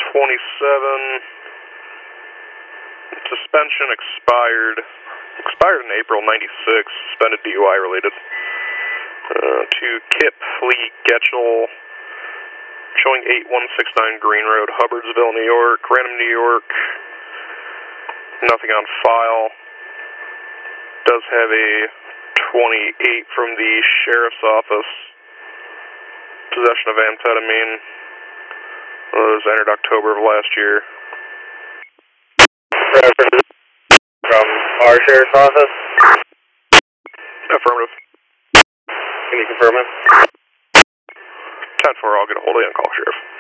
27. Suspension expired. Expired in April 96. Suspended DUI related. To Kip Fleet Getchell. Showing 8169 Green Road, Hubbardsville, New York. Random, New York. Nothing on file. Does have a 28 from the sheriff's office. Possession of amphetamine. Was entered October of last year. From our sheriff's office? Affirmative. Can you confirm it? 10-4, I'll get a hold of you and call Sheriff.